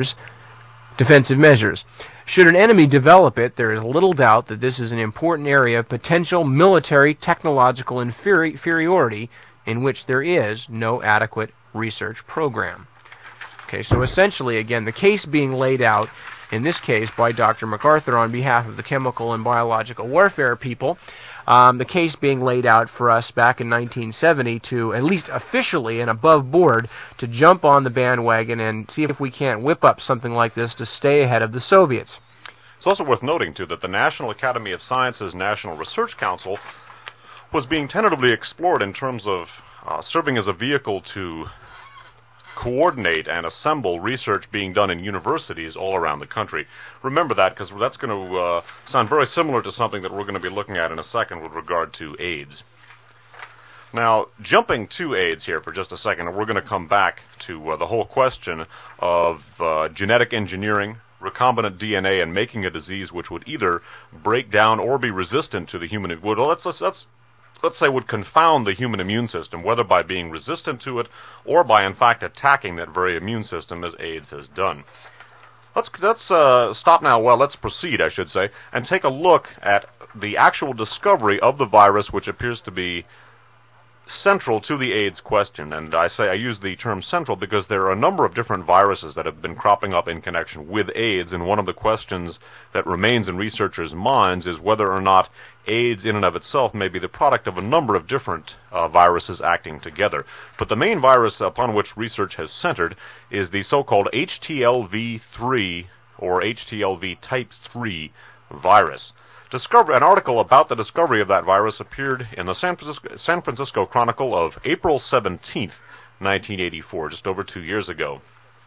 defensive measures. Should an enemy develop it, there is little doubt that this is an important area of potential military technological inferiority in which there is no adequate research program. Okay, so essentially, again, the case being laid out, in this case by Dr. MacArthur on behalf of the chemical and biological warfare people, the case being laid out for us back in 1970 to, at least officially and above board, to jump on the bandwagon and see if we can't whip up something like this to stay ahead of the Soviets. It's also worth noting, too, that the National Academy of Sciences National Research Council was being tentatively explored in terms of serving as a vehicle to coordinate and assemble research being done in universities all around the country. Remember that, because that's going to sound very similar to something that we're going to be looking at in a second with regard to AIDS. Now, jumping to AIDS here for just a second, and we're going to come back to the whole question of genetic engineering, recombinant DNA, and making a disease which would either break down or be resistant to the human... Well, let's say would confound the human immune system, whether by being resistant to it or by, in fact, attacking that very immune system as AIDS has done. Let's stop now. Well, let's proceed, I should say, and take a look at the actual discovery of the virus, which appears to be central to the AIDS question. And I use the term central because there are a number of different viruses that have been cropping up in connection with AIDS, and one of the questions that remains in researchers' minds is whether or not AIDS in and of itself may be the product of a number of different viruses acting together. But the main virus upon which research has centered is the so-called HTLV3 or HTLV type 3 virus. An article about the discovery of that virus appeared in the San Francisco Chronicle of April 17th, 1984, just over 2 years ago.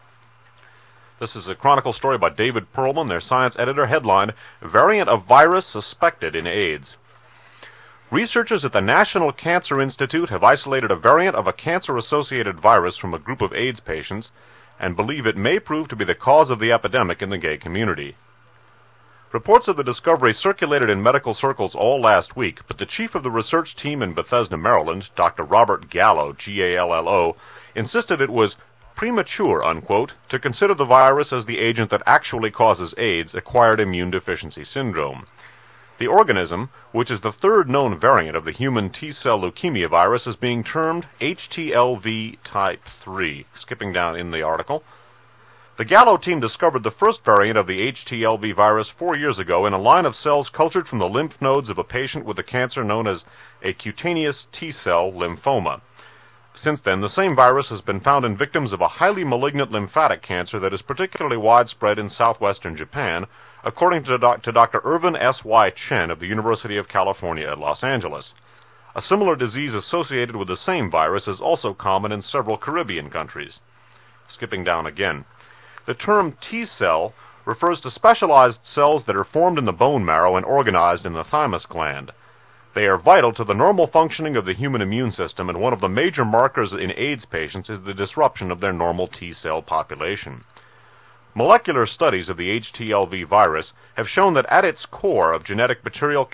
This is a Chronicle story by David Perlman, their science editor. Headline, Variant of Virus Suspected in AIDS. Researchers at the National Cancer Institute have isolated a variant of a cancer-associated virus from a group of AIDS patients and believe it may prove to be the cause of the epidemic in the gay community. Reports of the discovery circulated in medical circles all last week, but the chief of the research team in Bethesda, Maryland, Dr. Robert Gallo, Gallo, insisted it was premature, unquote, to consider the virus as the agent that actually causes AIDS, acquired immune deficiency syndrome. The organism, which is the third known variant of the human T-cell leukemia virus, is being termed HTLV type 3. Skipping down in the article. The Gallo team discovered the first variant of the HTLV virus 4 years ago in a line of cells cultured from the lymph nodes of a patient with a cancer known as a cutaneous T-cell lymphoma. Since then, the same virus has been found in victims of a highly malignant lymphatic cancer that is particularly widespread in southwestern Japan, according to Dr. Irvin S.Y. Chen of the University of California at Los Angeles. A similar disease associated with the same virus is also common in several Caribbean countries. Skipping down again. The term T-cell refers to specialized cells that are formed in the bone marrow and organized in the thymus gland. They are vital to the normal functioning of the human immune system, and one of the major markers in AIDS patients is the disruption of their normal T-cell population. Molecular studies of the HTLV virus have shown that its core of genetic material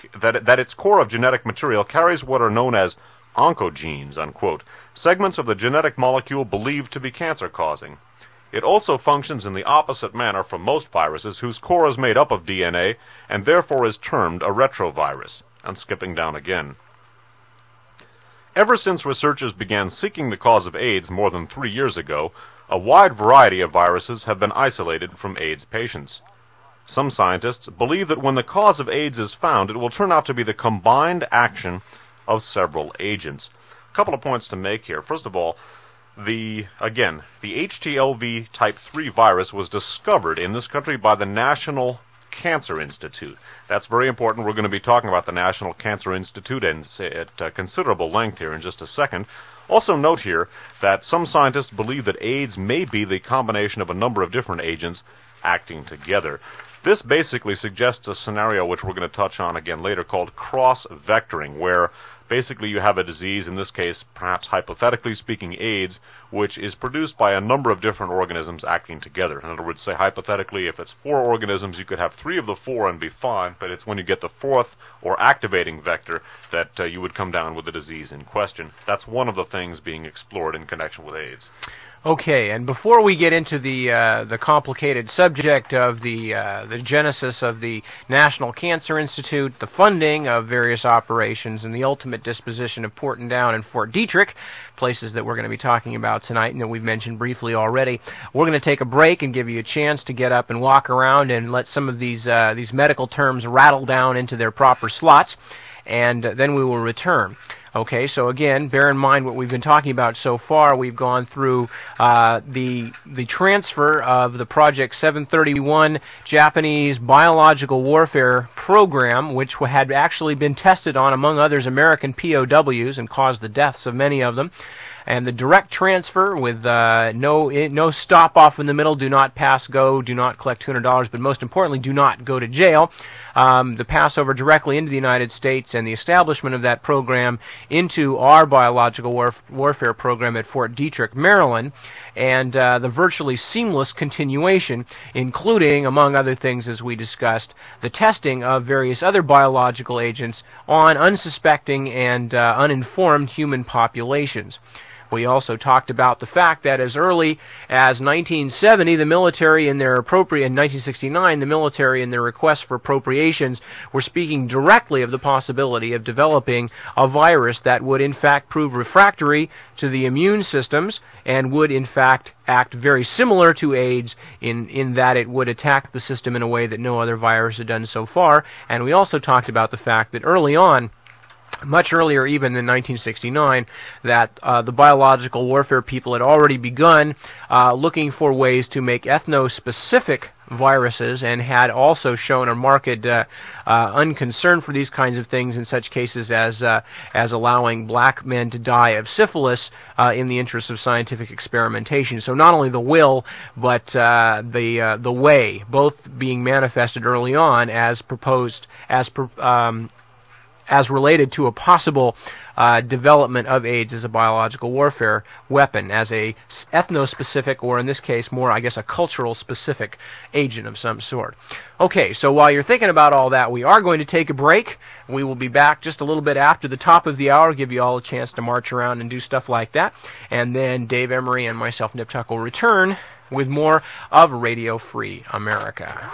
carries what are known as oncogenes, unquote, segments of the genetic molecule believed to be cancer-causing. It also functions in the opposite manner from most viruses, whose core is made up of DNA and therefore is termed a retrovirus. And skipping down again. Ever since researchers began seeking the cause of AIDS more than 3 years ago, a wide variety of viruses have been isolated from AIDS patients. Some scientists believe that when the cause of AIDS is found, it will turn out to be the combined action of several agents. A couple of points to make here. First of all, the HTLV type 3 virus was discovered in this country by the National Cancer Institute. That's very important. We're going to be talking about the National Cancer Institute at considerable length here in just a second. Also note here that some scientists believe that AIDS may be the combination of a number of different agents acting together. This basically suggests a scenario which we're going to touch on again later called cross-vectoring, where basically you have a disease, in this case perhaps hypothetically speaking AIDS, which is produced by a number of different organisms acting together. In other words, say hypothetically if it's 4 organisms, you could have 3 of the 4 and be fine, but it's when you get the 4th or activating vector that you would come down with the disease in question. That's one of the things being explored in connection with AIDS. Okay, and before we get into the complicated subject of the genesis of the National Cancer Institute, the funding of various operations, and the ultimate disposition of Portendown and Fort Detrick, places that we're going to be talking about tonight and that we've mentioned briefly already, we're going to take a break and give you a chance to get up and walk around and let some of these medical terms rattle down into their proper slots, and then we will return. Okay, so again, bear in mind what we've been talking about so far. We've gone through the transfer of the Project 731 Japanese biological warfare program, which had actually been tested on, among others, American POWs and caused the deaths of many of them. And the direct transfer with no stop off in the middle, do not pass go, do not collect $200, but most importantly, do not go to jail. The passover directly into the United States and the establishment of that program into our biological warfare program at Fort Detrick, Maryland, and the virtually seamless continuation, including, among other things as we discussed, the testing of various other biological agents on unsuspecting and uninformed human populations. We also talked about the fact that as early as 1970, the military in their 1969, the military in their request for appropriations were speaking directly of the possibility of developing a virus that would in fact prove refractory to the immune systems and would in fact act very similar to AIDS in that it would attack the system in a way that no other virus had done so far. And we also talked about the fact that early on, much earlier even than 1969, that the biological warfare people had already begun looking for ways to make ethno-specific viruses and had also shown a marked unconcern for these kinds of things in such cases as allowing black men to die of syphilis in the interest of scientific experimentation. So not only the will, but the way, both being manifested early on as proposed, as related to a possible development of AIDS as a biological warfare weapon, as a ethno-specific, or in this case more, I guess, a cultural-specific agent of some sort. Okay, so while you're thinking about all that, we are going to take a break. We will be back just a little bit after the top of the hour, give you all a chance to march around and do stuff like that, and then Dave Emery and myself, Nip Tuck, will return with more of Radio Free America.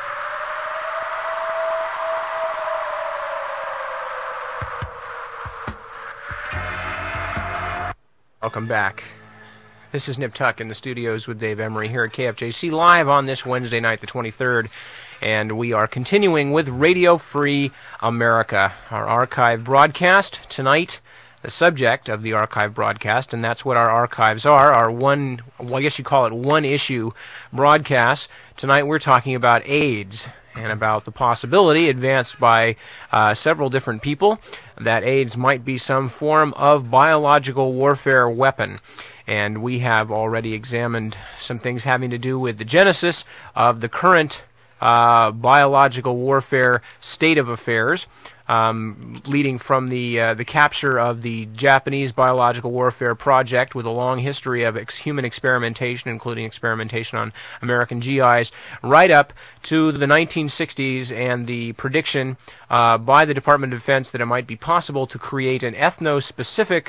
Welcome back. This is Nip Tuck in the studios with Dave Emery here at KFJC Live on this Wednesday night, the 23rd, and we are continuing with Radio Free America, our archive broadcast. Tonight, the subject of the archive broadcast, and that's what our archives are, our I guess you call it one-issue broadcast. Tonight we're talking about AIDS, and about the possibility advanced by several different people that AIDS might be some form of biological warfare weapon. And we have already examined some things having to do with the genesis of the current biological warfare state of affairs, leading from the capture of the Japanese biological warfare project with a long history of human experimentation, including experimentation on American GIs, right up to the 1960s and the prediction by the Department of Defense that it might be possible to create an ethno-specific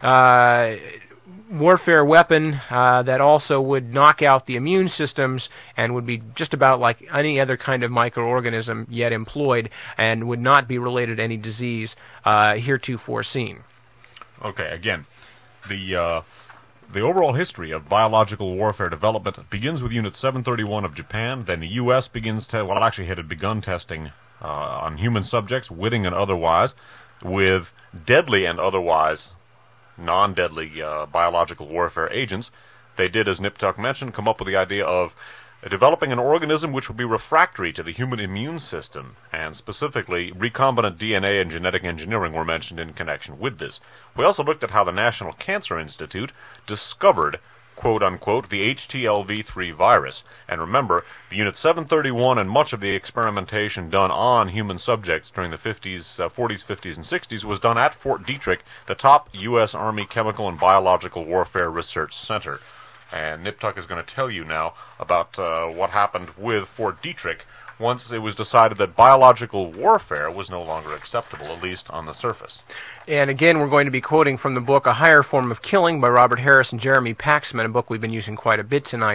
warfare weapon that also would knock out the immune systems and would be just about like any other kind of microorganism yet employed and would not be related to any disease heretofore seen. Okay, again, the overall history of biological warfare development begins with Unit 731 of Japan. Then the U.S. had begun testing on human subjects, witting and otherwise, with deadly and otherwise non-deadly biological warfare agents. They did, as Nip Tuck mentioned, come up with the idea of developing an organism which would be refractory to the human immune system, and specifically recombinant DNA and genetic engineering were mentioned in connection with this. We also looked at how the National Cancer Institute discovered, quote-unquote, the HTLV-3 virus. And remember, the Unit 731 and much of the experimentation done on human subjects during the 40s, 50s, and 60s was done at Fort Detrick, the top U.S. Army Chemical and Biological Warfare Research Center. And Nip Tuck is going to tell you now about what happened with Fort Detrick once it was decided that biological warfare was no longer acceptable, at least on the surface. And again, we're going to be quoting from the book A Higher Form of Killing by Robert Harris and Jeremy Paxman, a book we've been using quite a bit tonight.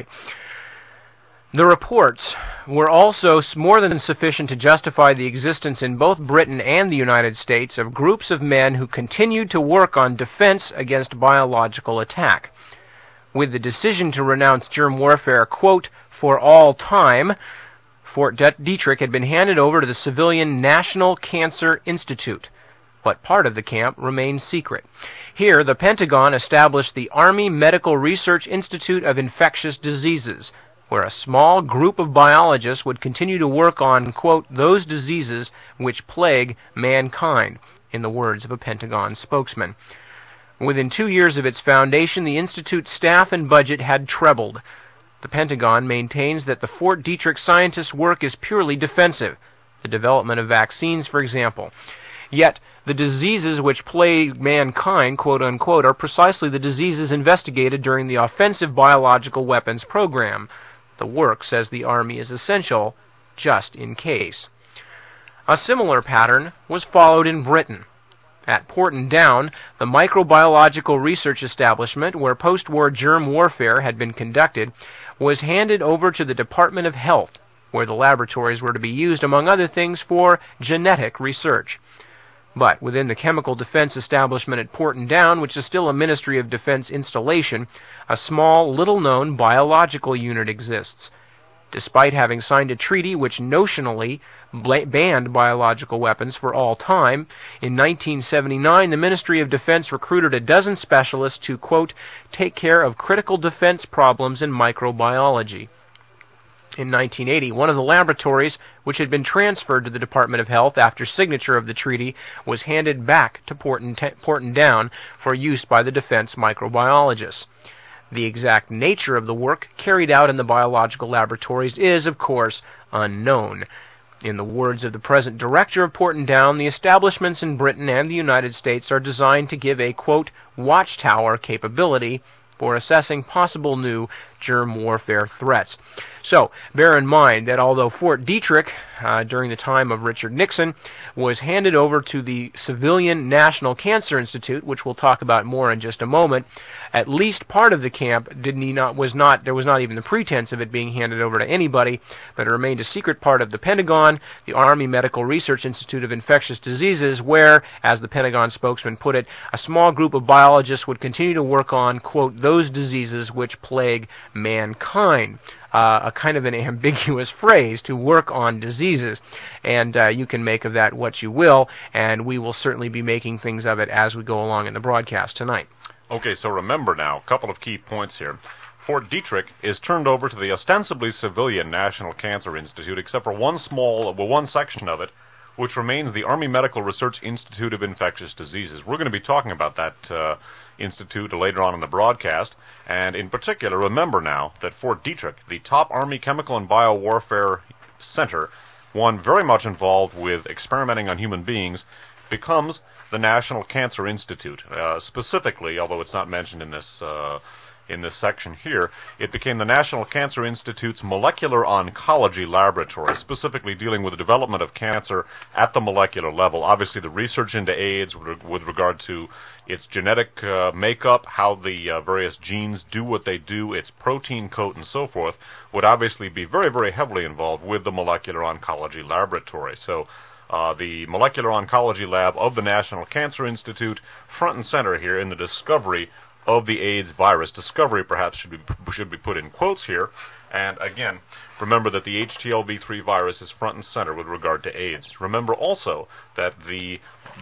The reports were also more than sufficient to justify the existence in both Britain and the United States of groups of men who continued to work on defense against biological attack. With the decision to renounce germ warfare, quote, for all time, Fort Detrick had been handed over to the civilian National Cancer Institute, but part of the camp remained secret. Here, the Pentagon established the Army Medical Research Institute of Infectious Diseases, where a small group of biologists would continue to work on, quote, those diseases which plague mankind, in the words of a Pentagon spokesman. Within 2 years of its foundation, the Institute's staff and budget had trebled. The Pentagon maintains that the Fort Detrick scientists' work is purely defensive, the development of vaccines, for example. Yet, the diseases which plague mankind, quote unquote, are precisely the diseases investigated during the offensive biological weapons program. The work, says the Army, is essential just in case. A similar pattern was followed in Britain. At Porton Down, the microbiological research establishment where post-war germ warfare had been conducted was handed over to the Department of Health, where the laboratories were to be used, among other things, for genetic research. But within the chemical defense establishment at Porton Down, which is still a Ministry of Defense installation, a small, little-known biological unit exists. Despite having signed a treaty which notionally banned biological weapons for all time, in 1979 the Ministry of Defense recruited a dozen specialists to, quote, take care of critical defense problems in microbiology. In 1980, one of the laboratories, which had been transferred to the Department of Health after signature of the treaty, was handed back to Porton Down for use by the defense microbiologists. The exact nature of the work carried out in the biological laboratories is, of course, unknown. In the words of the present director of Porton Down, the establishments in Britain and the United States are designed to give a, quote, watchtower capability for assessing possible new germ warfare threats. So, bear in mind that although Fort Detrick, during the time of Richard Nixon, was handed over to the civilian National Cancer Institute, which we'll talk about more in just a moment, at least part of the camp there was not even the pretense of it being handed over to anybody, but it remained a secret part of the Pentagon, the Army Medical Research Institute of Infectious Diseases, where, as the Pentagon spokesman put it, a small group of biologists would continue to work on, quote, those diseases which plague mankind. A kind of an ambiguous phrase, to work on diseases, and you can make of that what you will, and we will certainly be making things of it as we go along in the broadcast tonight. Okay, so remember now, a couple of key points here. Fort Detrick is turned over to the ostensibly civilian National Cancer Institute, except for one section of it, which remains the Army Medical Research Institute of Infectious Diseases. We're going to be talking about that institute later on in the broadcast, and in particular, remember now that Fort Detrick, the top Army Chemical and Biowarfare Center, one very much involved with experimenting on human beings, becomes the National Cancer Institute. Specifically, although it's not mentioned in this section here, it became the National Cancer Institute's Molecular Oncology Laboratory, specifically dealing with the development of cancer at the molecular level. Obviously, the research into AIDS with regard to its genetic makeup, how the various genes do what they do, its protein coat, and so forth, would obviously be very, very heavily involved with the Molecular Oncology Laboratory. So, the Molecular Oncology Lab of the National Cancer Institute, front and center here in the discovery of the AIDS virus. Discovery, perhaps, should be put in quotes here. And again, remember that the HTLV-3 virus is front and center with regard to AIDS. Remember also that the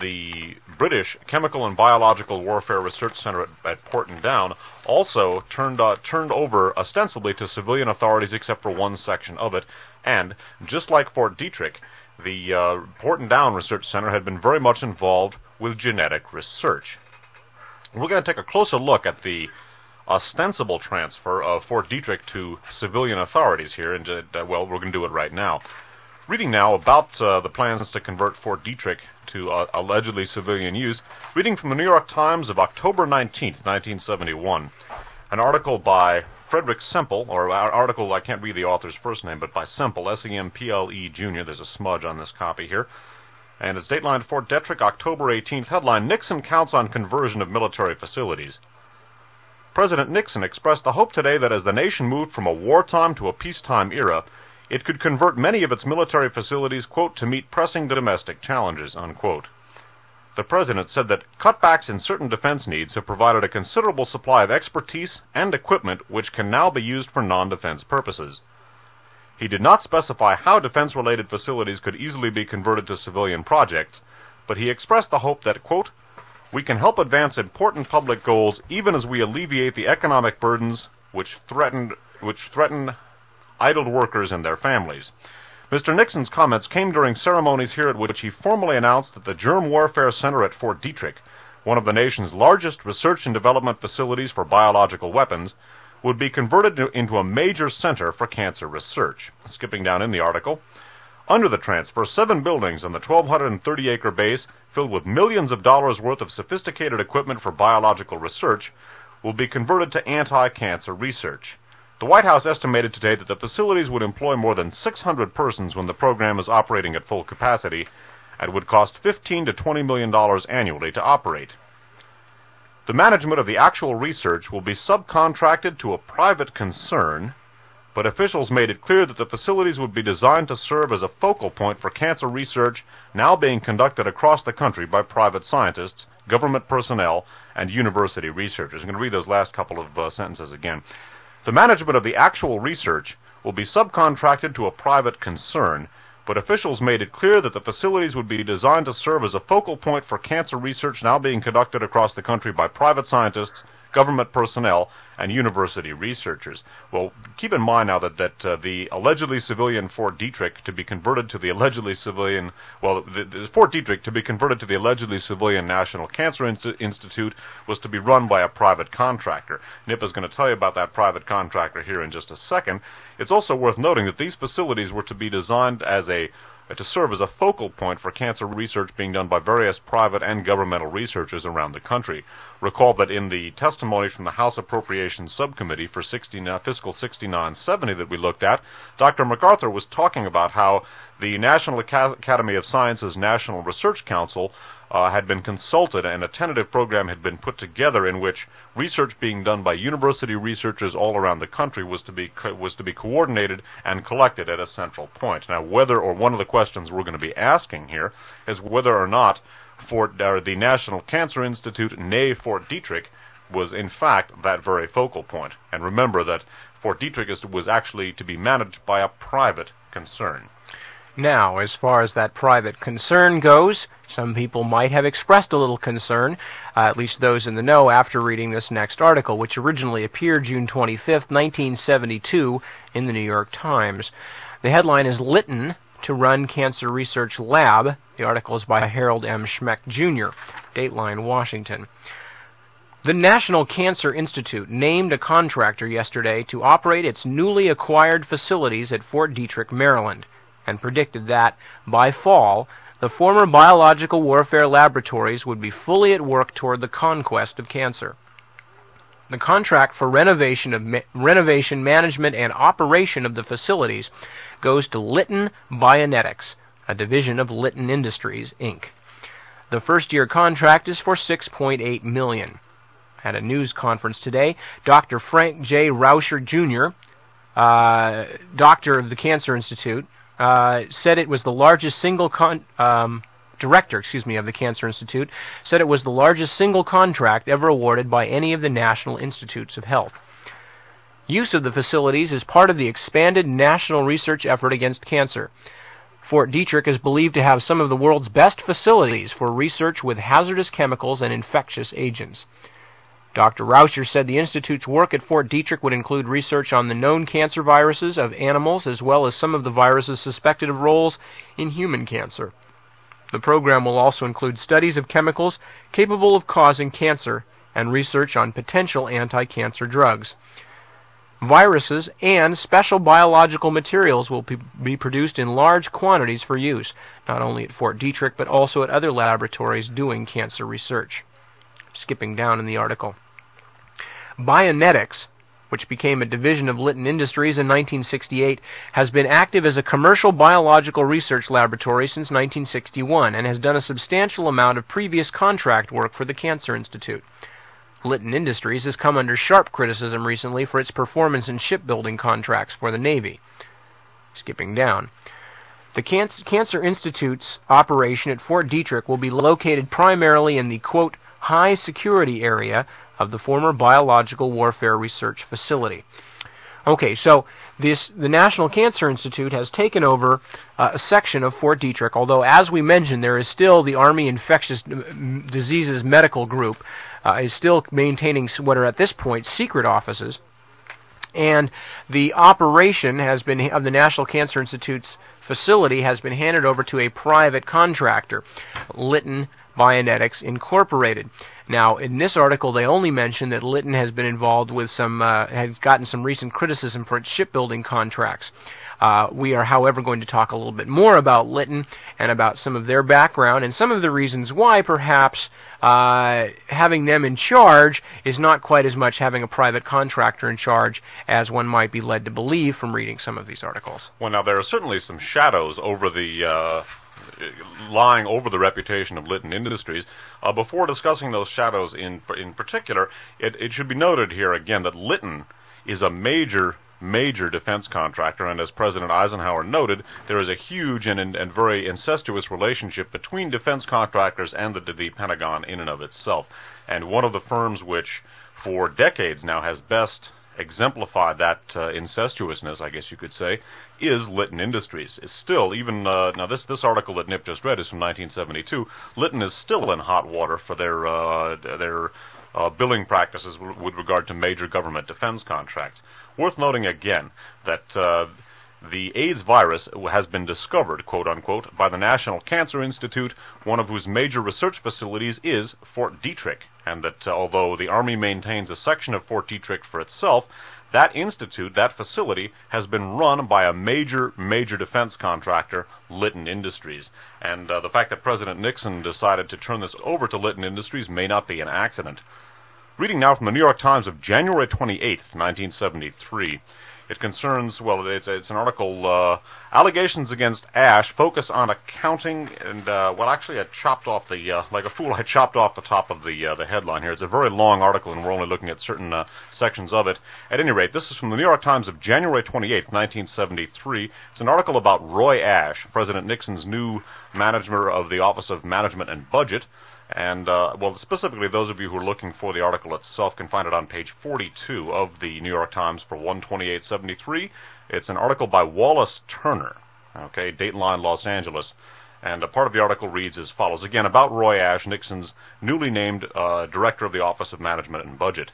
British Chemical and Biological Warfare Research Center at Porton Down also turned over ostensibly to civilian authorities, except for one section of it. And just like Fort Detrick, the Porton Down Research Center had been very much involved with genetic research. We're going to take a closer look at the ostensible transfer of Fort Detrick to civilian authorities here, and we're going to do it right now. Reading now about the plans to convert Fort Detrick to allegedly civilian use, reading from the New York Times of October 19th, 1971, an article by Frederick Semple, or our article, I can't read the author's first name, but by Semple, S-E-M-P-L-E Jr., there's a smudge on this copy here. And it's dateline Fort Detrick, October 18th, headline, Nixon counts on conversion of military facilities. President Nixon expressed the hope today that as the nation moved from a wartime to a peacetime era, it could convert many of its military facilities, quote, to meet pressing domestic challenges, unquote. The President said that cutbacks in certain defense needs have provided a considerable supply of expertise and equipment which can now be used for non-defense purposes. He did not specify how defense-related facilities could easily be converted to civilian projects, but he expressed the hope that, quote, we can help advance important public goals even as we alleviate the economic burdens which threaten idled workers and their families. Mr. Nixon's comments came during ceremonies here at which he formally announced that the Germ Warfare Center at Fort Detrick, one of the nation's largest research and development facilities for biological weapons, would be converted into a major center for cancer research. Skipping down in the article, under the transfer, 7 buildings on the 1,230-acre base filled with millions of dollars worth of sophisticated equipment for biological research will be converted to anti-cancer research. The White House estimated today that the facilities would employ more than 600 persons when the program is operating at full capacity and would cost $15 to $20 million annually to operate. The management of the actual research will be subcontracted to a private concern, but officials made it clear that the facilities would be designed to serve as a focal point for cancer research now being conducted across the country by private scientists, government personnel, and university researchers. I'm going to read those last couple of sentences again. The management of the actual research will be subcontracted to a private concern, but officials made it clear that the facilities would be designed to serve as a focal point for cancer research now being conducted across the country by private scientists, government personnel, and university researchers. Well, keep in mind now that the allegedly civilian Fort Detrick to be converted to the allegedly civilian, the Fort Detrick to be converted to the allegedly civilian National Cancer Institute was to be run by a private contractor. Nip is going to tell you about that private contractor here in just a second. It's also worth noting that these facilities were to be designed to serve as a focal point for cancer research being done by various private and governmental researchers around the country. Recall that in the testimony from the House Appropriations Subcommittee for fiscal 69-70 that we looked at, Dr. MacArthur was talking about how the National Academy of Sciences National Research Council had been consulted and a tentative program had been put together in which research being done by university researchers all around the country was to be coordinated and collected at a central point. Now, one of the questions we're going to be asking here is whether or not the National Cancer Institute, née Fort Detrick, was in fact that very focal point. And remember that Fort Detrick was actually to be managed by a private concern. Now, as far as that private concern goes, some people might have expressed a little concern, at least those in the know, after reading this next article, which originally appeared June 25, 1972, in the New York Times. The headline is Lytton to Run Cancer Research Lab. The article is by Harold M. Schmeck, Jr., Dateline, Washington. The National Cancer Institute named a contractor yesterday to operate its newly acquired facilities at Fort Detrick, Maryland, and predicted that, by fall, the former biological warfare laboratories would be fully at work toward the conquest of cancer. The contract for renovation, management, and operation of the facilities goes to Lytton Bionetics, a division of Lytton Industries, Inc. The first-year contract is for $6.8 million. At a news conference today, Dr. Frank J. Rauscher, Jr., doctor of the Cancer Institute, said it was the largest single director of the Cancer Institute, said it was the largest single contract ever awarded by any of the National Institutes of Health. Use of the facilities is part of the expanded national research effort against cancer. Fort Detrick is believed to have some of the world's best facilities for research with hazardous chemicals and infectious agents. Dr. Rauscher said the Institute's work at Fort Detrick would include research on the known cancer viruses of animals as well as some of the viruses suspected of roles in human cancer. The program will also include studies of chemicals capable of causing cancer and research on potential anti-cancer drugs. Viruses and special biological materials will be produced in large quantities for use, not only at Fort Detrick but also at other laboratories doing cancer research. Skipping down in the article. Bionetics which became a division of Litton Industries in 1968, has been active as a commercial biological research laboratory since 1961 and has done a substantial amount of previous contract work for the Cancer Institute. Litton Industries has come under sharp criticism recently for its performance in shipbuilding contracts for the Navy. Skipping down. The Cancer Institute's operation at Fort Detrick will be located primarily in the, quote, high security area of the former Biological Warfare Research Facility. Okay, so the National Cancer Institute has taken over a section of Fort Detrick, although, as we mentioned, there is still the Army Infectious Diseases Medical Group is still maintaining what are at this point secret offices, and the operation has been of the National Cancer Institute's facility has been handed over to a private contractor, Litton Bionetics Incorporated. Now, in this article, they only mention that Litton has been involved with has gotten some recent criticism for its shipbuilding contracts. We are, however, going to talk a little bit more about Litton and about some of their background and some of the reasons why perhaps having them in charge is not quite as much having a private contractor in charge as one might be led to believe from reading some of these articles. Well, now, there are certainly some shadows over lying over the reputation of Litton Industries. Before discussing those shadows in particular, it should be noted here again that Litton is a major defense contractor, and as President Eisenhower noted, there is a huge and very incestuous relationship between defense contractors and the Pentagon in and of itself. And one of the firms which, for decades now, has best exemplified that incestuousness, I guess you could say, is Litton Industries. It's still, even, now this article that Nip just read is from 1972, Litton is still in hot water for their billing practices with regard to major government defense contracts. Worth noting again that the AIDS virus has been discovered, quote-unquote, by the National Cancer Institute, one of whose major research facilities is Fort Detrick, and that although the Army maintains a section of Fort Detrick for itself, that institute, that facility, has been run by a major defense contractor, Litton Industries. And the fact that President Nixon decided to turn this over to Litton Industries may not be an accident. Reading now from the New York Times of January 28th, 1973. It concerns, well, it's an article, allegations against Ash focus on accounting, and, well, actually I chopped off like a fool, I chopped off the top of the headline here. It's a very long article, and we're only looking at certain sections of it. At any rate, this is from the New York Times of January 28th, 1973. It's an article about Roy Ash, President Nixon's new manager of the Office of Management and Budget. And, well, specifically those of you who are looking for the article itself can find it on page 42 of the New York Times for 1/28/73. It's an article by Wallace Turner, okay, Dateline, Los Angeles. And a part of the article reads as follows, again, about Roy Ash, Nixon's newly named Director of the Office of Management and Budget.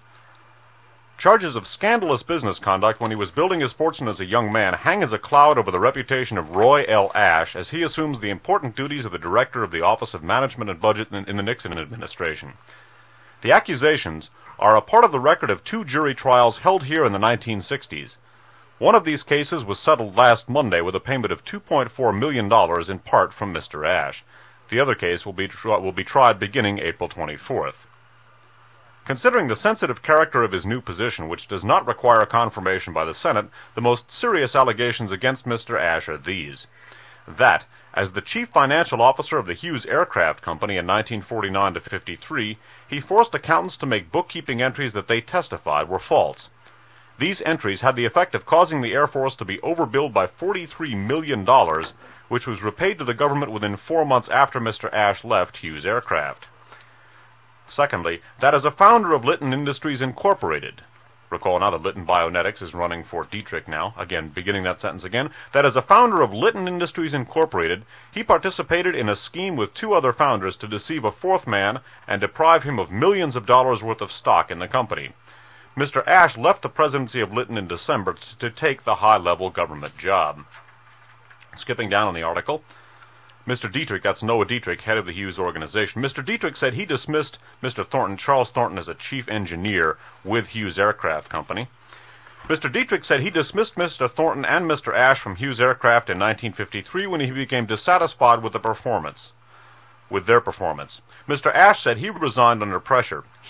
Charges of scandalous business conduct when he was building his fortune as a young man hang as a cloud over the reputation of Roy L. Ash as he assumes the important duties of the Director of the Office of Management and Budget in the Nixon administration. The accusations are a part of the record of 2 jury trials held here in the 1960s. One of these cases was settled last Monday with a payment of $2.4 million in part from Mr. Ash. The other case will be tried beginning April 24th. Considering the sensitive character of his new position, which does not require confirmation by the Senate, the most serious allegations against Mr. Ash are these. That, as the chief financial officer of the Hughes Aircraft Company in 1949 to 53, he forced accountants to make bookkeeping entries that they testified were false. These entries had the effect of causing the Air Force to be overbilled by $43 million, which was repaid to the government within 4 months after Mr. Ash left Hughes Aircraft. Secondly, that as a founder of Litton Industries Incorporated, recall now that Litton Bionetics is running Fort Detrick now, again, beginning that sentence again, that as a founder of Litton Industries Incorporated, he participated in a scheme with 2 other founders to deceive a 4th man and deprive him of millions of dollars worth of stock in the company. Mr. Ash left the presidency of Litton in December to take the high-level government job. Skipping down on the article, Mr. Detrick, that's Noah Detrick, head of the Hughes organization. Mr. Detrick said he dismissed Mr. Thornton, Charles Thornton, as a chief engineer with Hughes Aircraft Company. Mr. Detrick said he dismissed Mr. Thornton and Mr. Ash from Hughes Aircraft in 1953 when he became dissatisfied with their performance. Mr. Ash said he resigned under pressure. He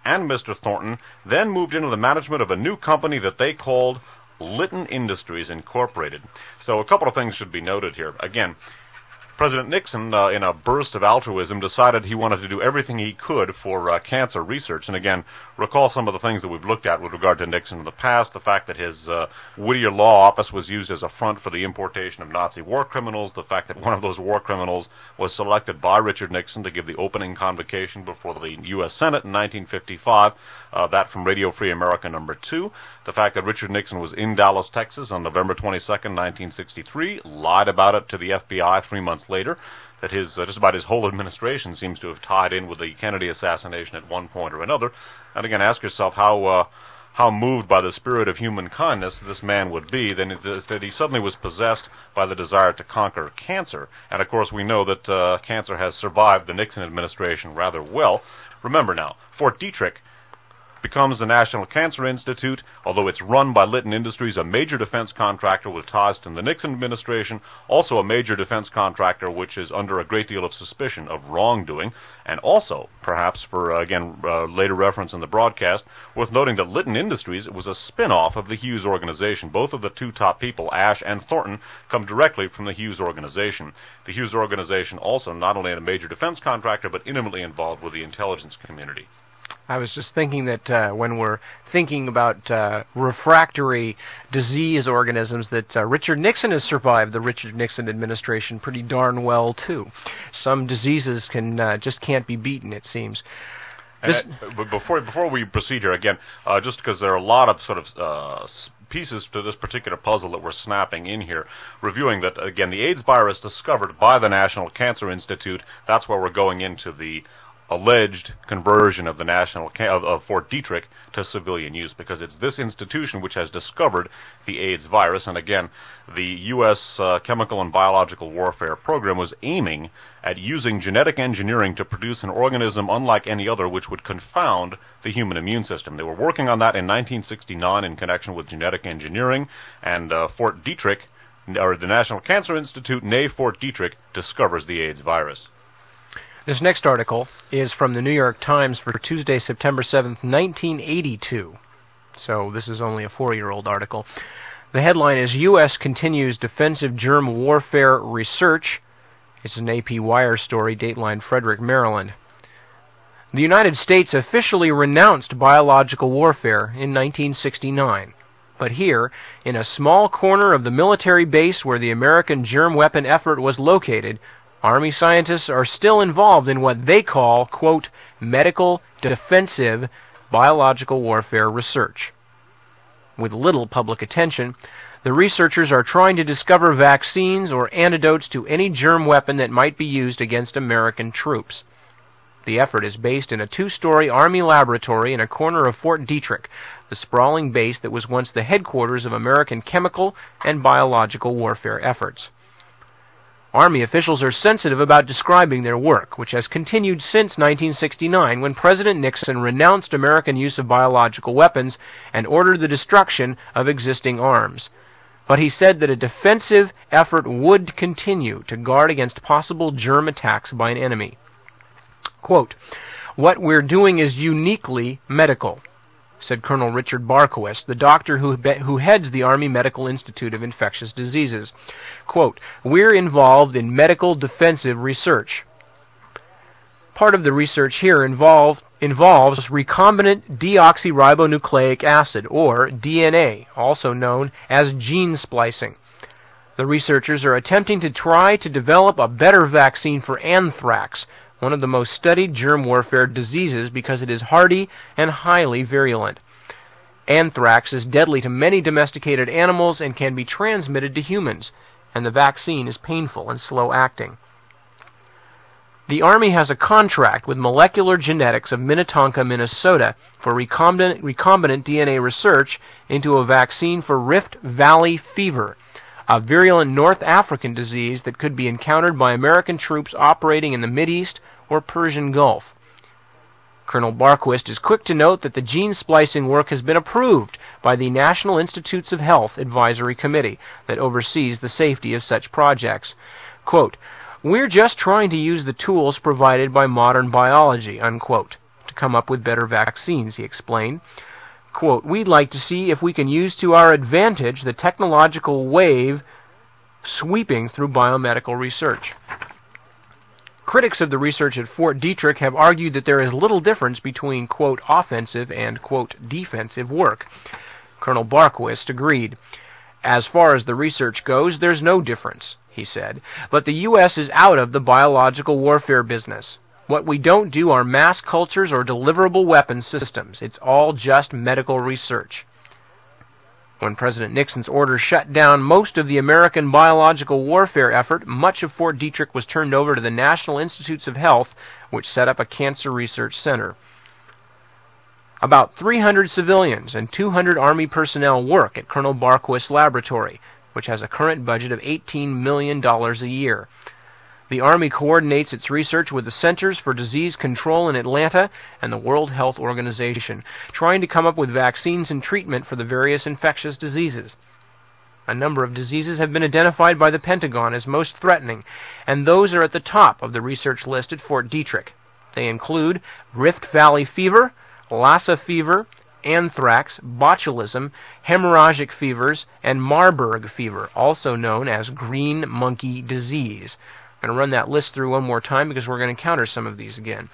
and Mr. Thornton then moved into the management of a new company that they called Litton Industries Incorporated. So a couple of things should be noted here. Again, President Nixon, in a burst of altruism, decided he wanted to do everything he could for cancer research. And again, recall some of the things that we've looked at with regard to Nixon in the past, the fact that his Whittier Law Office was used as a front for the importation of Nazi war criminals, the fact that one of those war criminals was selected by Richard Nixon to give the opening convocation before the U.S. Senate in 1955, that from Radio Free America number 2, the fact that Richard Nixon was in Dallas, Texas on November 22nd, 1963, lied about it to the FBI 3 months later, that his just about his whole administration seems to have tied in with the Kennedy assassination at one point or another. And again, ask yourself how moved by the spirit of human kindness this man would be, then that he suddenly was possessed by the desire to conquer cancer. And of course we know that cancer has survived the Nixon administration rather well. Remember now, Fort Detrick becomes the National Cancer Institute, although it's run by Litton Industries, a major defense contractor with ties to the Nixon administration, also a major defense contractor which is under a great deal of suspicion of wrongdoing, and also, perhaps for, again, later reference in the broadcast, worth noting that Litton Industries was a spin-off of the Hughes organization. Both of the two top people, Ash and Thornton, come directly from the Hughes organization. The Hughes organization also not only a major defense contractor, but intimately involved with the intelligence community. I was just thinking that when we're thinking about refractory disease organisms, that Richard Nixon has survived the Richard Nixon administration pretty darn well, too. Some diseases just can't be beaten, it seems. But before we proceed here, again, just because there are a lot of sort of pieces to this particular puzzle that we're snapping in here, reviewing that, again, the AIDS virus discovered by the National Cancer Institute, that's where we're going into the alleged conversion of the of Fort Detrick to civilian use, because it's this institution which has discovered the AIDS virus. And again, the U.S. Chemical and Biological Warfare Program was aiming at using genetic engineering to produce an organism unlike any other which would confound the human immune system. They were working on that in 1969 in connection with genetic engineering, and Fort Detrick, or the National Cancer Institute, nay Fort Detrick, discovers the AIDS virus. This next article is from the New York Times for Tuesday, September 7th, 1982. So this is only a 4-year-old article. The headline is, U.S. Continues Defensive Germ Warfare Research. It's an AP Wire story, dateline Frederick, Maryland. The United States officially renounced biological warfare in 1969. But here, in a small corner of the military base where the American germ weapon effort was located, Army scientists are still involved in what they call, quote, medical defensive biological warfare research. With little public attention, the researchers are trying to discover vaccines or antidotes to any germ weapon that might be used against American troops. The effort is based in a 2-story Army laboratory in a corner of Fort Detrick, the sprawling base that was once the headquarters of American chemical and biological warfare efforts. Army officials are sensitive about describing their work, which has continued since 1969, when President Nixon renounced American use of biological weapons and ordered the destruction of existing arms. But he said that a defensive effort would continue to guard against possible germ attacks by an enemy. Quote, what we're doing is uniquely medical, said Colonel Richard Barquist, the doctor who heads the Army Medical Institute of Infectious Diseases. Quote, we're involved in medical defensive research. Part of the research here involves recombinant deoxyribonucleic acid, or DNA, also known as gene splicing. The researchers are attempting to try to develop a better vaccine for anthrax, one of the most studied germ warfare diseases because it is hardy and highly virulent. Anthrax is deadly to many domesticated animals and can be transmitted to humans, and the vaccine is painful and slow-acting. The Army has a contract with Molecular Genetics of Minnetonka, Minnesota, for recombinant DNA research into a vaccine for Rift Valley fever, a virulent North African disease that could be encountered by American troops operating in the Mideast or Persian Gulf. Colonel Barquist is quick to note that the gene splicing work has been approved by the National Institutes of Health Advisory Committee that oversees the safety of such projects. Quote, we're just trying to use the tools provided by modern biology, unquote, to come up with better vaccines, he explained. Quote, "We'd like to see if we can use to our advantage the technological wave sweeping through biomedical research." Critics of the research at Fort Detrick have argued that there is little difference between, quote, offensive and, quote, defensive work. Colonel Barquist agreed. "As far as the research goes, there's no difference," he said, "but the U.S. is out of the biological warfare business. What we don't do are mass cultures or deliverable weapon systems. It's all just medical research." When President Nixon's order shut down most of the American biological warfare effort, much of Fort Detrick was turned over to the National Institutes of Health, which set up a cancer research center. About 300 civilians and 200 Army personnel work at Colonel Barquist's laboratory, which has a current budget of $18 million a year. The Army coordinates its research with the Centers for Disease Control in Atlanta and the World Health Organization, trying to come up with vaccines and treatment for the various infectious diseases. A number of diseases have been identified by the Pentagon as most threatening, and those are at the top of the research list at Fort Detrick. They include Rift Valley fever, Lassa fever, anthrax, botulism, hemorrhagic fevers, and Marburg fever, also known as green monkey disease. I'm going to run that list through one more time because we're going to encounter some of these again.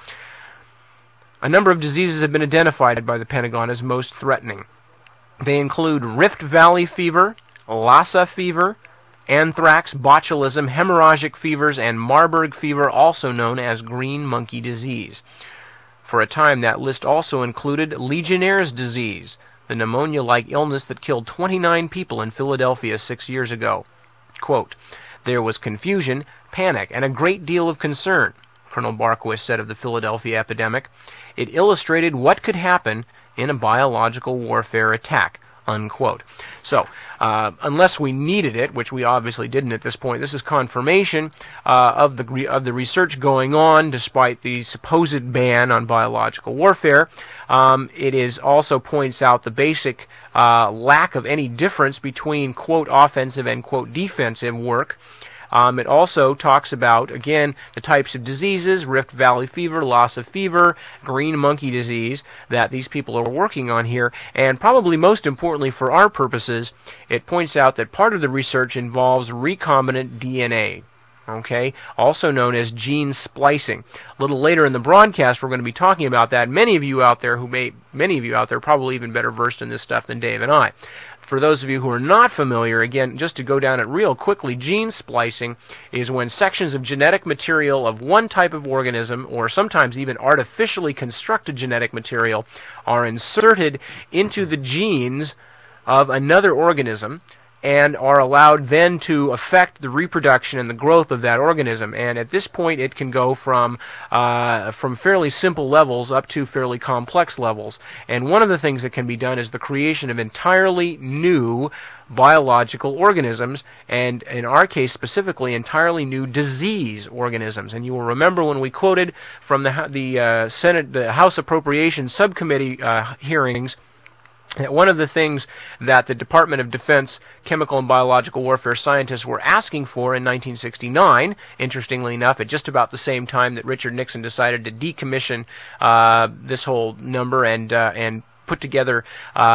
A number of diseases have been identified by the Pentagon as most threatening. They include Rift Valley fever, Lassa fever, anthrax, botulism, hemorrhagic fevers, and Marburg fever, also known as green monkey disease. For a time, that list also included Legionnaire's disease, the pneumonia-like illness that killed 29 people in Philadelphia 6 years ago. Quote, "There was confusion, panic, and a great deal of concern," Colonel Barquist said of the Philadelphia epidemic. "It illustrated what could happen in a biological warfare attack," unquote. So, unless we needed it, which we obviously didn't at this point, this is confirmation of the research going on despite the supposed ban on biological warfare. It is also points out the basic lack of any difference between, quote, offensive and, quote, defensive work. It also talks about, again, the types of diseases, Rift Valley fever, Lassa fever, green monkey disease, that these people are working on here. And probably most importantly for our purposes, it points out that part of the research involves recombinant DNA, okay, also known as gene splicing. A little later in the broadcast, we're going to be talking about that. Many of you out there are probably even better versed in this stuff than Dave and I. For those of you who are not familiar, again, just to go down it real quickly, gene splicing is when sections of genetic material of one type of organism, or sometimes even artificially constructed genetic material, are inserted into the genes of another organism and are allowed then to affect the reproduction and the growth of that organism. And at this point, it can go from fairly simple levels up to fairly complex levels. And one of the things that can be done is the creation of entirely new biological organisms, and in our case specifically, entirely new disease organisms. And you will remember when we quoted from the House Appropriations Subcommittee hearings, one of the things that the Department of Defense chemical and biological warfare scientists were asking for in 1969, interestingly enough, at just about the same time that Richard Nixon decided to decommission this whole number and put together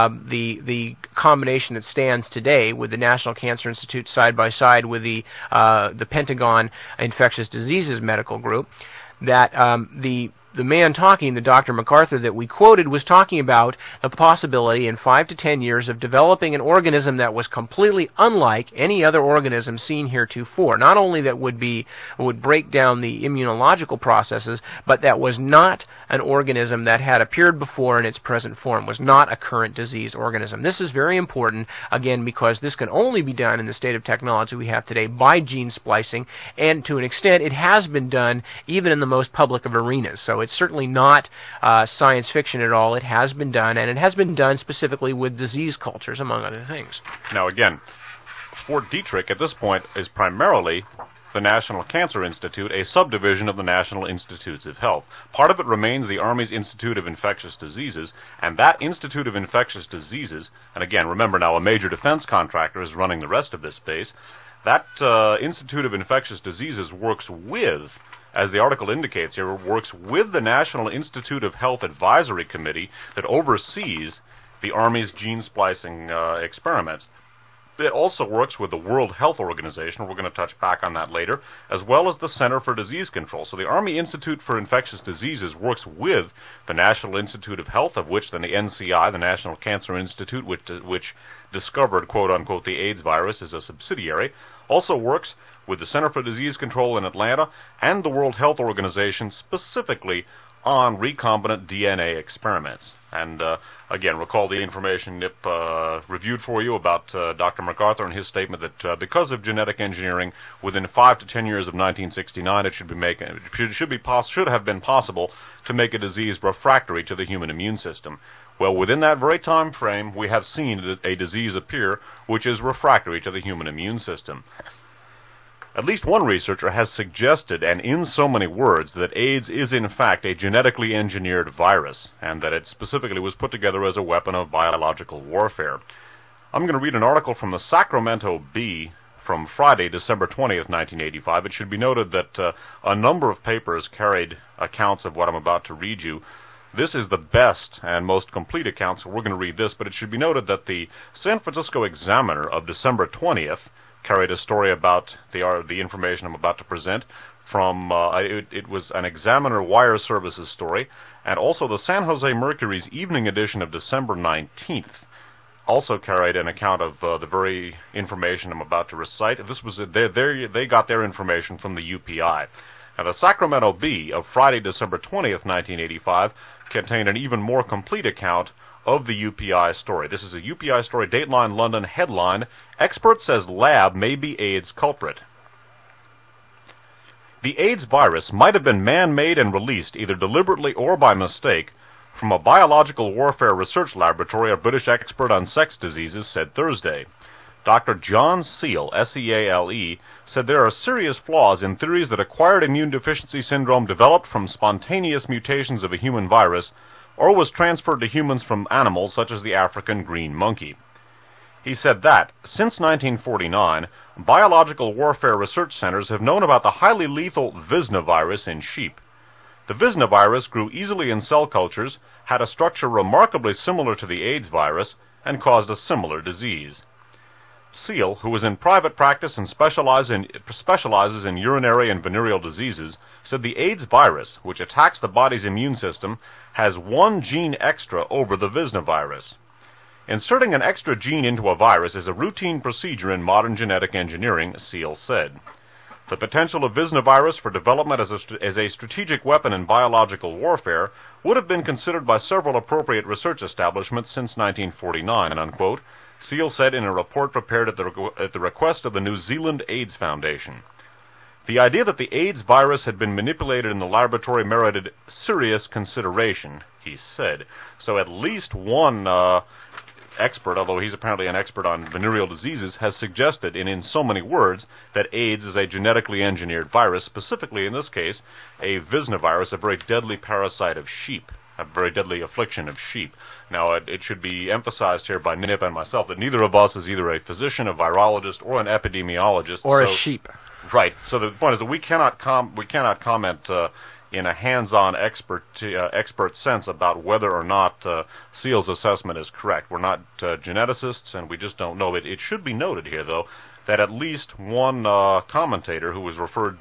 the combination that stands today with the National Cancer Institute side by side with the Pentagon Infectious Diseases Medical Group, that the man talking, the Dr. MacArthur that we quoted, was talking about the possibility in 5 to 10 years of developing an organism that was completely unlike any other organism seen heretofore. Not only that would break down the immunological processes, but that was not an organism that had appeared before in its present form, was not a current disease organism. This is very important, again, because this can only be done in the state of technology we have today by gene splicing, and to an extent it has been done even in the most public of arenas. So it's certainly not science fiction at all. It has been done, and it has been done specifically with disease cultures, among other things. Now, again, Fort Detrick at this point is primarily the National Cancer Institute, a subdivision of the National Institutes of Health. Part of it remains the Army's Institute of Infectious Diseases, and that Institute of Infectious Diseases, and again, remember now, a major defense contractor is running the rest of this space, that Institute of Infectious Diseases works with as the article indicates here, works with the National Institute of Health Advisory Committee that oversees the Army's gene splicing experiments. It also works with the World Health Organization, we're going to touch back on that later, as well as the Center for Disease Control. So the Army Institute for Infectious Diseases works with the National Institute of Health, of which then the NCI, the National Cancer Institute, which discovered, quote-unquote, the AIDS virus, is a subsidiary, also works with the Center for Disease Control in Atlanta and the World Health Organization specifically on recombinant DNA experiments. And again, recall the information Nip reviewed for you about Dr. MacArthur and his statement that because of genetic engineering, within 5 to 10 years of 1969, it should have been possible to make a disease refractory to the human immune system. Well, within that very time frame, we have seen a disease appear which is refractory to the human immune system. At least one researcher has suggested, and in so many words, that AIDS is in fact a genetically engineered virus, and that it specifically was put together as a weapon of biological warfare. I'm going to read an article from the Sacramento Bee from Friday, December 20th, 1985. It should be noted that a number of papers carried accounts of what I'm about to read you. This is the best and most complete account, so we're going to read this, but it should be noted that the San Francisco Examiner of December 20th carried a story about the information I'm about to present from, it was an Examiner Wire Services story, and also the San Jose Mercury's evening edition of December 19th also carried an account of the very information I'm about to recite. This was they got their information from the UPI. Now, the Sacramento Bee of Friday, December 20th, 1985, contained an even more complete account of the UPI story. This is a UPI story, Dateline London, headline, Expert Says Lab May Be AIDS Culprit. The AIDS virus might have been man-made and released, either deliberately or by mistake, from a biological warfare research laboratory, a British expert on sex diseases said Thursday. Dr. John Seale, S-E-A-L-E, said there are serious flaws in theories that acquired immune deficiency syndrome developed from spontaneous mutations of a human virus or was transferred to humans from animals such as the African green monkey. He said that, since 1949, biological warfare research centers have known about the highly lethal Visna virus in sheep. The Visna virus grew easily in cell cultures, had a structure remarkably similar to the AIDS virus, and caused a similar disease. Seale, who is in private practice and specializes in urinary and venereal diseases, said the AIDS virus, which attacks the body's immune system, has one gene extra over the Visna virus. Inserting an extra gene into a virus is a routine procedure in modern genetic engineering, Seale said. The potential of Visna virus for development as a strategic weapon in biological warfare would have been considered by several appropriate research establishments since 1949, unquote, Seale said in a report prepared at the request of the New Zealand AIDS Foundation. The idea that the AIDS virus had been manipulated in the laboratory merited serious consideration, he said. So at least one expert, although he's apparently an expert on venereal diseases, has suggested, in so many words, that AIDS is a genetically engineered virus, specifically in this case, a Visna virus, a very deadly parasite of sheep. A very deadly affliction of sheep. Now, it should be emphasized here by Nip and myself that neither of us is either a physician, a virologist, or an epidemiologist. Or a sheep. Right. So the point is that we cannot comment in a hands-on expert sense about whether or not Seale's assessment is correct. We're not geneticists, and we just don't know. It should be noted here, though, that at least one commentator who was referred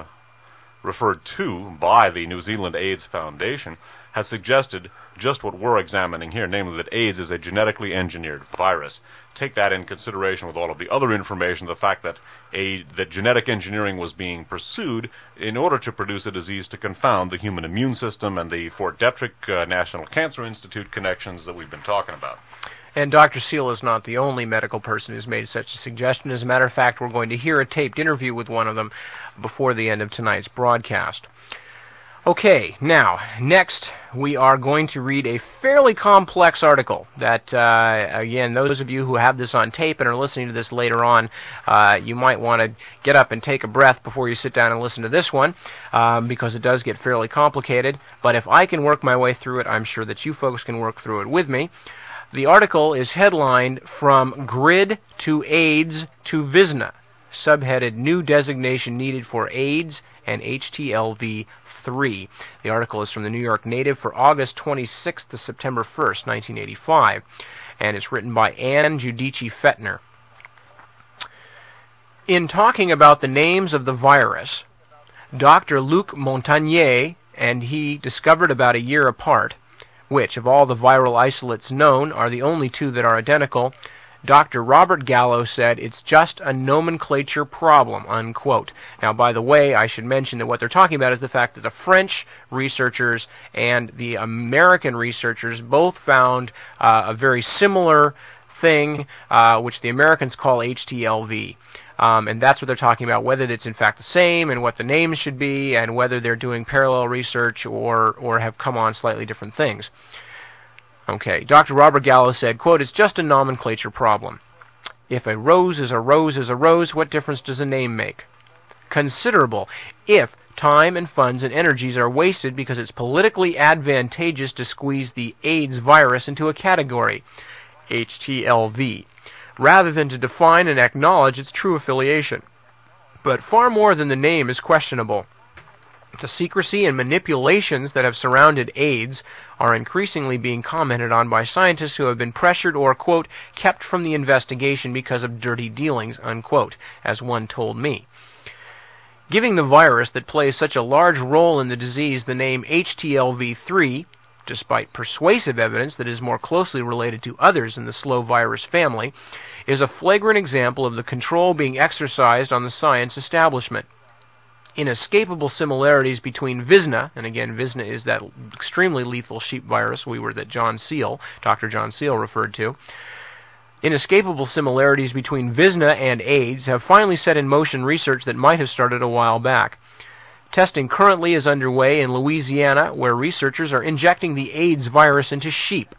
to by the New Zealand AIDS Foundation has suggested just what we're examining here, namely that AIDS is a genetically engineered virus. Take that in consideration with all of the other information, the fact that genetic engineering was being pursued in order to produce a disease to confound the human immune system and the Fort Detrick National Cancer Institute connections that we've been talking about. And Dr. Seale is not the only medical person who's made such a suggestion. As a matter of fact, we're going to hear a taped interview with one of them before the end of tonight's broadcast. Okay, now, next we are going to read a fairly complex article that, again, those of you who have this on tape and are listening to this later on, you might want to get up and take a breath before you sit down and listen to this one, because it does get fairly complicated. But if I can work my way through it, I'm sure that you folks can work through it with me. The article is headlined, From Grid to AIDS to Visna. subheaded New Designation Needed for AIDS and HTLV-3. The article is from the New York Native for August 26th to September 1st, 1985, and it's written by Ann Giudice Fettner. In talking about the names of the virus, Dr. Luc Montagnier and he discovered about a year apart, which, of all the viral isolates known, are the only two that are identical. Dr. Robert Gallo said, "It's just a nomenclature problem," unquote. Now, by the way, I should mention that what they're talking about is the fact that the French researchers and the American researchers both found a very similar thing, which the Americans call HTLV. And that's what they're talking about, whether it's in fact the same and what the names should be and whether they're doing parallel research or have come on slightly different things. Okay, Dr. Robert Gallo said, quote, "It's just a nomenclature problem. If a rose is a rose is a rose, what difference does a name make? Considerable, if time and funds and energies are wasted because it's politically advantageous to squeeze the AIDS virus into a category, HTLV, rather than to define and acknowledge its true affiliation. But far more than the name is questionable. The secrecy and manipulations that have surrounded AIDS are increasingly being commented on by scientists who have been pressured or, quote, kept from the investigation because of dirty dealings, unquote, as one told me. Giving the virus that plays such a large role in the disease the name HTLV-3, despite persuasive evidence that is more closely related to others in the slow virus family, is a flagrant example of the control being exercised on the science establishment. Inescapable similarities between Visna, and again, Visna is that extremely lethal sheep virus that Dr. John Seal referred to. Inescapable similarities between Visna and AIDS have finally set in motion research that might have started a while back. Testing currently is underway in Louisiana, where researchers are injecting the AIDS virus into sheep.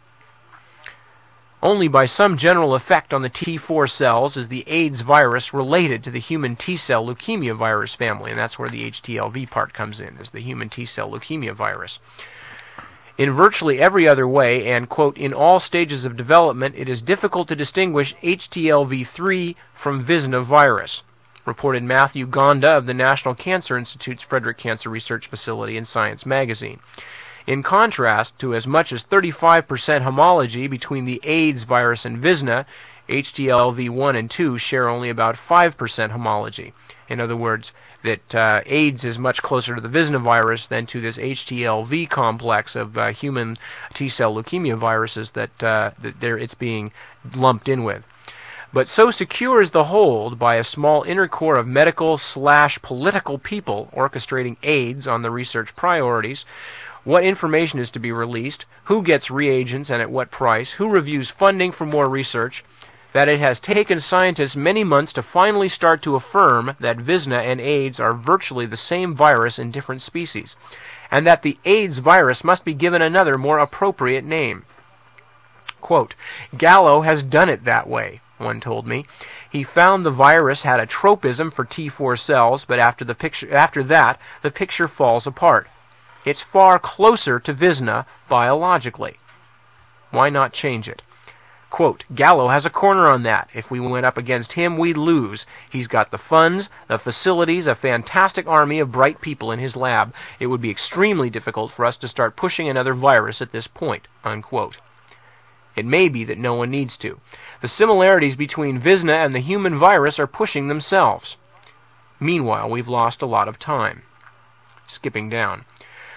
Only by some general effect on the T4 cells is the AIDS virus related to the human T-cell leukemia virus family, and that's where the HTLV part comes in, is the human T-cell leukemia virus. In virtually every other way, and, quote, in all stages of development, it is difficult to distinguish HTLV-3 from Visna virus, reported Matthew Gonda of the National Cancer Institute's Frederick Cancer Research Facility in Science magazine. In contrast to as much as 35% homology between the AIDS virus and Visna, HTLV-1 and 2 share only about 5% homology. In other words, that AIDS is much closer to the Visna virus than to this HTLV complex of human T-cell leukemia viruses that it's being lumped in with. But so secure is the hold by a small inner core of medical/political people orchestrating AIDS on the research priorities, what information is to be released, who gets reagents and at what price, who reviews funding for more research, that it has taken scientists many months to finally start to affirm that Visna and AIDS are virtually the same virus in different species, and that the AIDS virus must be given another, more appropriate name. Quote, "Gallo has done it that way," one told me. "He found the virus had a tropism for T4 cells, but after that, the picture falls apart. It's far closer to Visna biologically. Why not change it?" Quote, "Gallo has a corner on that. If we went up against him, we'd lose. He's got the funds, the facilities, a fantastic army of bright people in his lab. It would be extremely difficult for us to start pushing another virus at this point," unquote. It may be that no one needs to. The similarities between Visna and the human virus are pushing themselves. Meanwhile, we've lost a lot of time. Skipping down.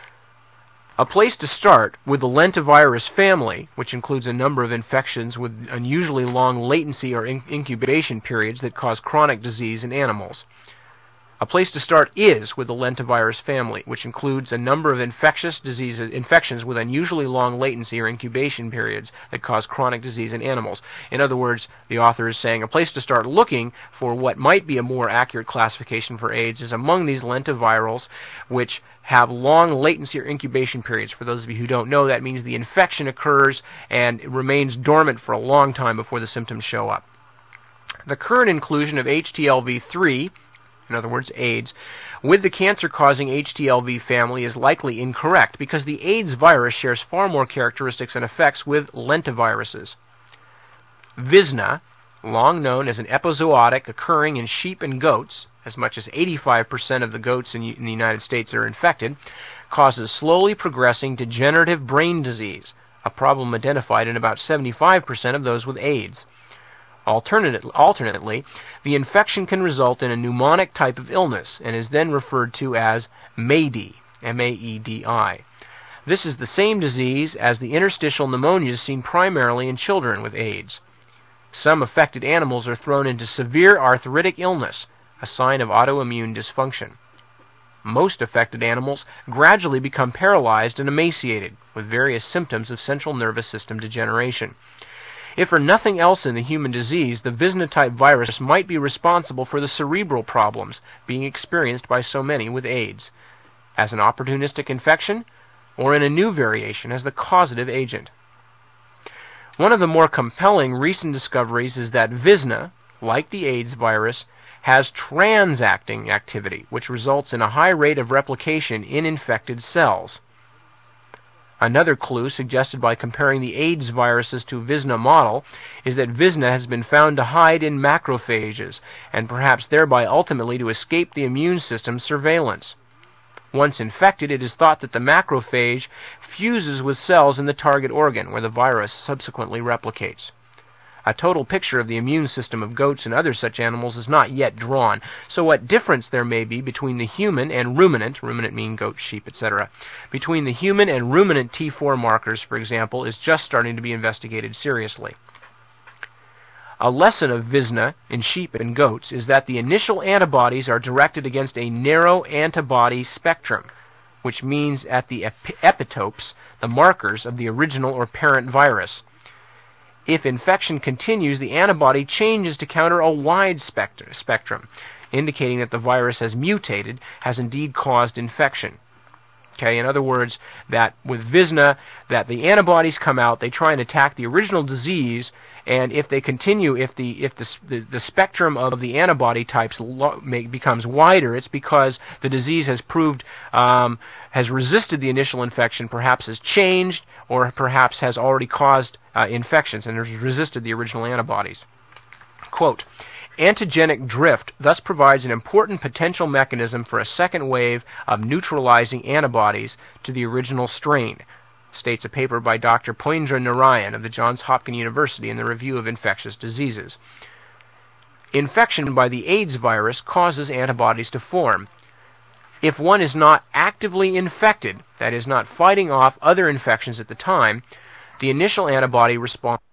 A place to start with the lentivirus family, which includes a number of infections with unusually long latency or incubation periods that cause chronic disease in animals. A place to start is with the lentivirus family, which includes a number of infections with unusually long latency or incubation periods that cause chronic disease in animals. In other words, the author is saying a place to start looking for what might be a more accurate classification for AIDS is among these lentivirals, which have long latency or incubation periods. For those of you who don't know, that means the infection occurs and it remains dormant for a long time before the symptoms show up. The current inclusion of HTLV-3, in other words, AIDS, with the cancer-causing HTLV family is likely incorrect because the AIDS virus shares far more characteristics and effects with lentiviruses. Visna, long known as an epizootic occurring in sheep and goats, as much as 85% of the goats in the United States are infected, causes slowly progressing degenerative brain disease, a problem identified in about 75% of those with AIDS. Alternately, the infection can result in a pneumonic type of illness and is then referred to as MAEDI, M-A-E-D-I. This is the same disease as the interstitial pneumonias seen primarily in children with AIDS. Some affected animals are thrown into severe arthritic illness, a sign of autoimmune dysfunction. Most affected animals gradually become paralyzed and emaciated, with various symptoms of central nervous system degeneration. If for nothing else in the human disease, the Visna-type virus might be responsible for the cerebral problems being experienced by so many with AIDS, as an opportunistic infection, or in a new variation as the causative agent. One of the more compelling recent discoveries is that Visna, like the AIDS virus, has transacting activity, which results in a high rate of replication in infected cells. Another clue suggested by comparing the AIDS viruses to Visna model is that Visna has been found to hide in macrophages, and perhaps thereby ultimately to escape the immune system's surveillance. Once infected, it is thought that the macrophage fuses with cells in the target organ, where the virus subsequently replicates. A total picture of the immune system of goats and other such animals is not yet drawn, so what difference there may be between the human and ruminant meaning goat, sheep, etc., between the human and ruminant T4 markers, for example, is just starting to be investigated seriously. A lesson of Visna in sheep and goats is that the initial antibodies are directed against a narrow antibody spectrum, which means at the epitopes, the markers of the original or parent virus. If infection continues, the antibody changes to counter a wide spectrum, indicating that the virus has mutated, has indeed caused infection. Okay, in other words, that with Visna, that the antibodies come out, they try and attack the original disease, and if they continue, if the spectrum of the antibody types becomes wider, it's because the disease has proved has resisted the initial infection, perhaps has changed, or perhaps has already caused infections and has resisted the original antibodies. Quote, antigenic drift thus provides an important potential mechanism for a second wave of neutralizing antibodies to the original strain, states a paper by Dr. Poindra Narayan of the Johns Hopkins University in the Review of Infectious Diseases. Infection by the AIDS virus causes antibodies to form. If one is not actively infected, that is, not fighting off other infections at the time, the initial antibody response